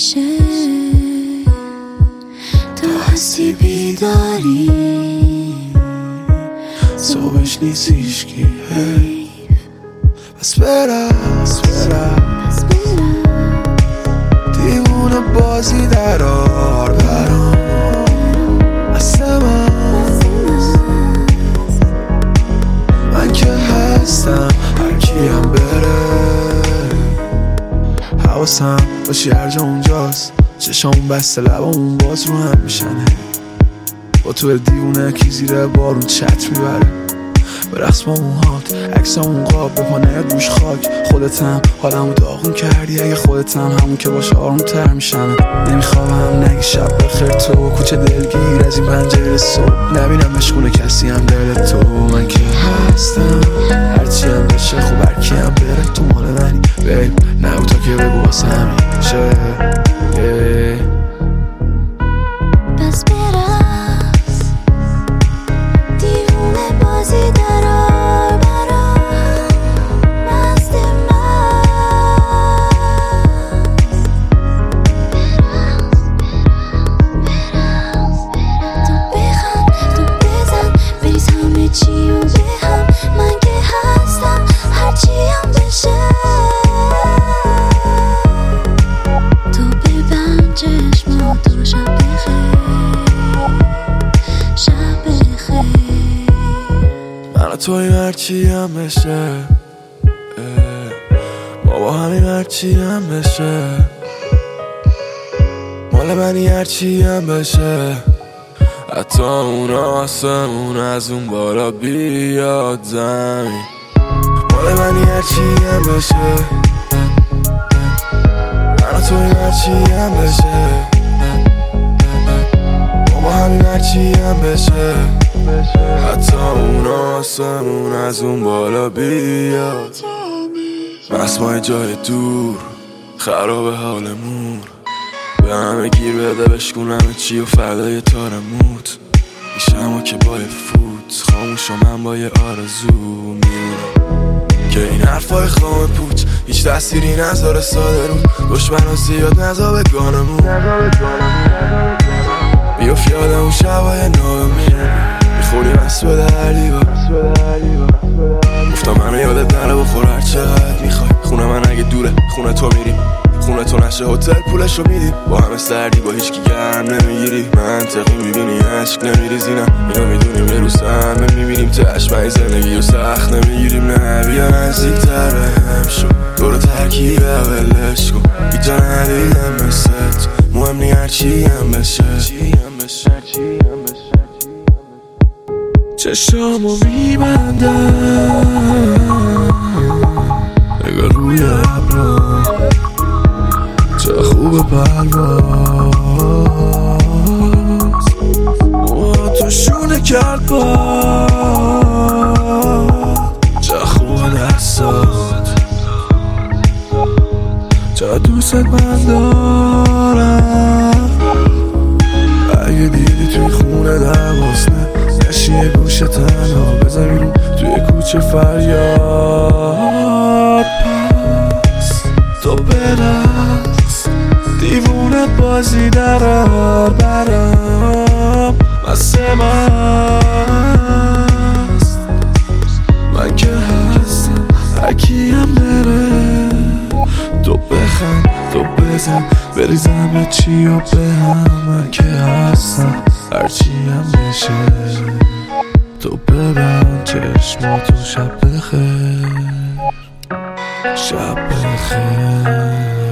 میشه تو هستی بیداری صبحش نیست هیشکی بس برم دیوونه بازی درار برام اصلا من که هستم هرکیم بره حواسم باشی هر جا اونجاست چشامون بسته لبامون باز رو هم میشنه با تو دیوونه کی زیر بارون چت میبره برقص با موهات عکسامون قاب به پانه گوش خاک خودتم حالمو داغون کردی اگه خودتم همون که باشه آروم تر میشم نمیخوام نگی شب بخیر تو کوچه دلگیر از این پنجره صبح نبینم مشغول کسی هم دل تو من که هستم هرچی هم بشه خوب هرکی هم بره تو مال منی بیب نه تا که بگو واسه همیشه بس برقص دیوونه بازی درار برام مست من تو بخند تو بزن بریز همه چی و به هم من که هستم هرچی هم بشه تو ببند چشماتو شب بخیر شب بخیر من تویم هرچی هم بشه ما با همین هرچی هم بشه مال منی هرچی هم بشه حتی اون آسمون از اون بالا بیاد زمین مال منی هرچی هم بشه من تویم هرچی هم بشه ما با همین هرچی هم بشه حتی اون آسمون از اون بالا بیاد مسمای جای دور خراب حالمون به همه گیر بده بشکون همه چی و فردا یه تارموت میشم که با یه فوت خاموش و من با یه آرزو میمونم که این حرفای خام پوچ هیچ تأثیری نذاره ساده رو دشمن ها زیاد نزا به گانمون بیاف یادم اون شبای نامه میخوری مست به دلیبا گفتم منو یادت نره بخور هر چقدر میخوای خونه من اگه دوره خونه تو میریم خونه تو نشه هتل پولشو میدیم با همه سردی با هیچ کی گرم نمیگیری منطقی میبینی عشق نمیریزی نه اینو میدونیم یه روز همه میبینیم تشمعی زندگی و سخت نمیگیریم نه بیا نزدیک تر بهم شو دور ترکیب اولش کن بیجا ندیدم مثل تو مهم نی هرچی هم بشه چشامو میبندم نگاه روی ابرا چه خوب پرواز تو شونه کرد باد چه خوب دستات چه دوست من دارم اگه دیدی توی خونه دوازنه نشی یه گوشه تنها بزن بیرون توی کوچه فریاد پس تو برقص دیوونه بازی درار برام مست مست من که هستم هرکی هم بره تو بخند تو بزن بریزم چی و به هم من که هستم هرچی هم بشه تو ببند چشماتو شب بخیر شب بخیر